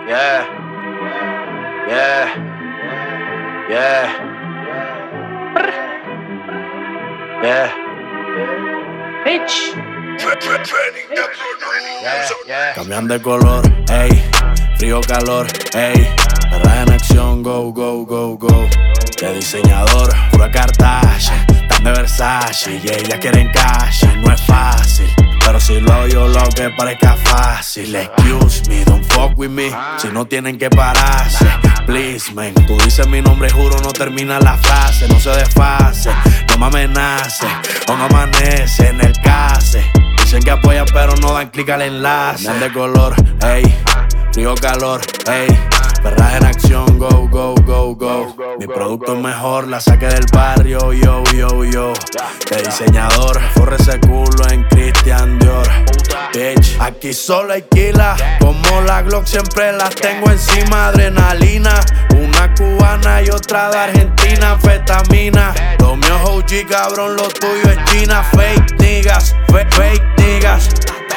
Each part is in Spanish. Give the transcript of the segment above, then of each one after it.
Yeah, yeah, yeah, yeah, bitch. Cambian de color, ey, frío, calor, ey, perra en acción, go, go, go, go. De diseñador, pura Kardashian, tan de Versace y ellas quieren cash. No es fácil, pero si lo hago yo lo que parezca fácil. Excuse me, don't fuck with me, si no tienen que pararse. Please, man, tú dices mi nombre, juro no termina la frase. No se desfase, no me amenace o no amanece en el case. Dicen que apoyan pero no dan clic al enlace. Cambian de color, ey, frío, calor, ey, perras en acción, go, go, go, go. Mi producto es mejor, la saqué del barrio, yo, yo, yo. De diseñador, forre ese culo en Christian Dior. Bitch, aquí solo hay kila, como la Glock siempre las tengo encima. Adrenalina, una cubana y otra de Argentina. Anfetamina, lo mío es OG, cabrón, lo tuyo es China. Fake niggas, fake niggas.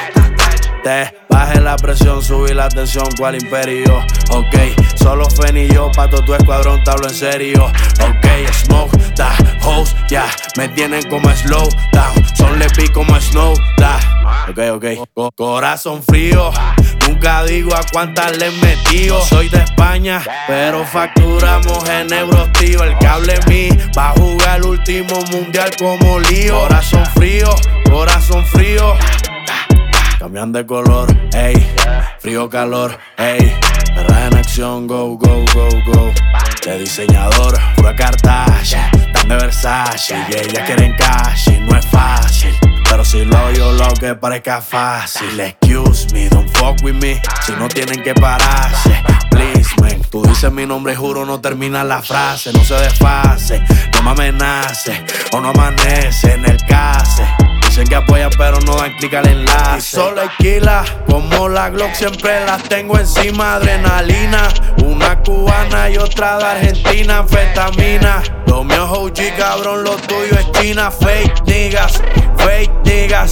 Te bajé la presión, subí la tensión, cual imperio. Ok, solo Fen y yo, pa' todo tu escuadrón, te hablo en serio. Ok, smoke, da, hoes, ya, me tienen como slow down. Son lepi como snow, da. Ok, corazón frío, nunca digo a cuántas le he metido. Soy de España, pero facturamos en euros, tío. El que hable mí va a jugar el último mundial como lío. Corazón frío, corazón frío. Cambian de color, ey, frío, calor, ey, perras en acción, go, go, go, go. De diseñador, pura Kardashian, tan de Versace y ellas quieren cash y no es fácil, pero si lo hago yo lo que parezca fácil. Excuse me, don't fuck with me, si no tienen que pararse. Please, man, tú dices mi nombre, juro no termina la frase. No se desfase, no me amenace o no amanece en el case. Dicen que apoyan pero no dan clic al enlace. Y solo hay kila, como la Glock siempre las tengo encima. Adrenalina, una cubana y otra de Argentina. Anfetamina, lo mío es OG, cabrón, lo tuyo es China. Fake niggas, fake niggas.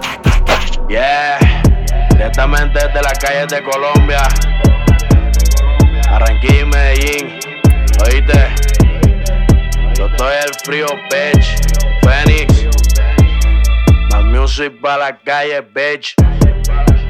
Yeah, directamente desde las calles de Colombia, Barranquilla y Medellín. Oíste, yo estoy el frío, bitch. Phoenix, más music para la calle, bitch.